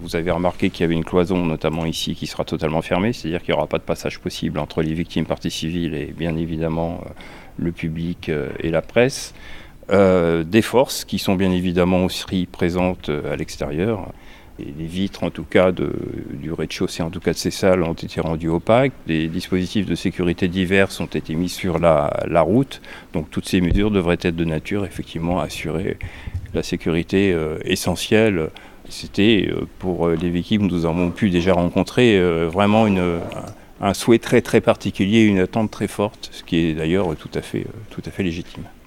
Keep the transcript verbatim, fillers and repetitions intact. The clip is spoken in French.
vous avez remarqué qu'il y avait une cloison, notamment ici, qui sera totalement fermée, c'est-à-dire qu'il n'y aura pas de passage possible entre les victimes partie civile et bien évidemment euh, le public euh, et la presse. Euh, des forces qui sont bien évidemment aussi présentes euh, à l'extérieur. Et les vitres, en tout cas, de, du rez-de-chaussée, en tout cas de ces salles, ont été rendues opaques. Des dispositifs de sécurité divers ont été mis sur la, la route. Donc toutes ces mesures devraient être de nature, effectivement, à assurer la sécurité euh, essentielle. C'était, euh, pour les victimes que nous avons pu déjà rencontrer, euh, vraiment une, un souhait très très particulier, une attente très forte, ce qui est d'ailleurs tout à fait, tout à fait légitime.